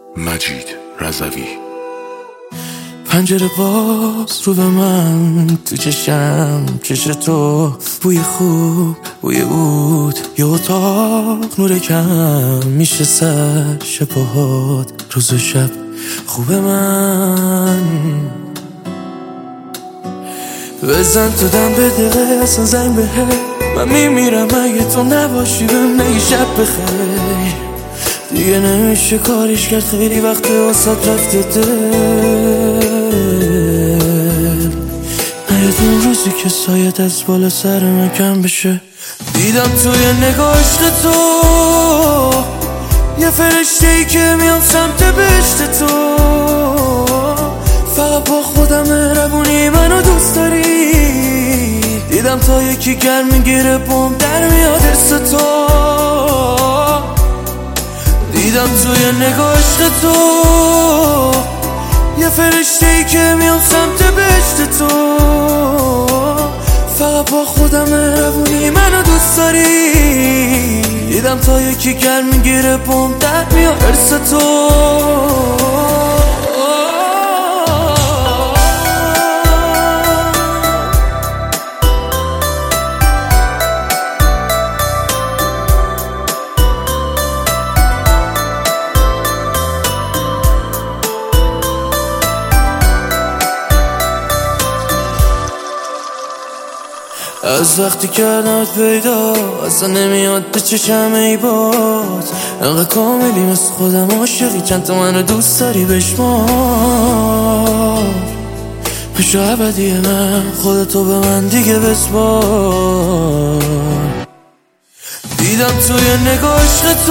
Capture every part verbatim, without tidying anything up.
مجید رضوی. پنجره باز رو به من، تو چشم چش تو، بوی خوب بوی عود، یه اتاق نور کم میشه سر شبهات، روز و شب خوب من. بزن تو دم به دقیقه اصلا زنگ به من میمیرم اگه تو نباشی، بهم نگی شب بخیر. دیگه نمیشه کاریش کرد، خیلی وقت واسات رفته دل. نیاد اون روزی که سایت از بالا سر من کم بشه. دیدم توی نگاه عشق تو یه فرشته ای که میام سمت بهشت تو. فقط با خودم مهربونی منو دوست داری. دیدم تا یکی گرم میگیره بوم در میاد حس تو. دیدم توی نگاه عشق تو یه فرشته ای که میام سمت بهشت تو. فقط با خودم مهربونی منو دوست داری. دیدم تا یکی گرم میگیره بوم در میاد حس تو. از وقتی کردمت پیدا اصلا نمیاد به چشم ای باز. انقدر کاملی مثل خودم عاشقی، چند تا منو دوست داری بشمار. بشو ابدی من، خودتو به من دیگه بسپار. دیدم توی نگاه عشق تو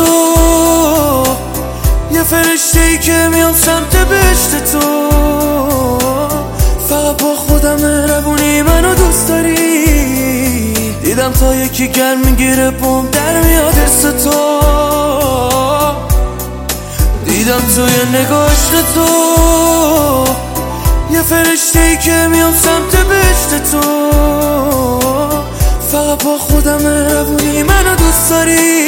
یه فرشته ای که میام سمت بهشت تو. فقط با خودم مهربونی منو دوست داری. دیدم تا یکی گرم میگیره بوم در میاد حس تو. دیدم توی نگاه عشق تو یه فرشته ای که میام سمت بهشت تو. فقط با خودم مهربونی منو دوست داری.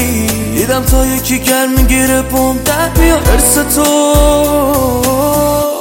دیدم تا یکی گرم میگیره بوم در میاد حس تو.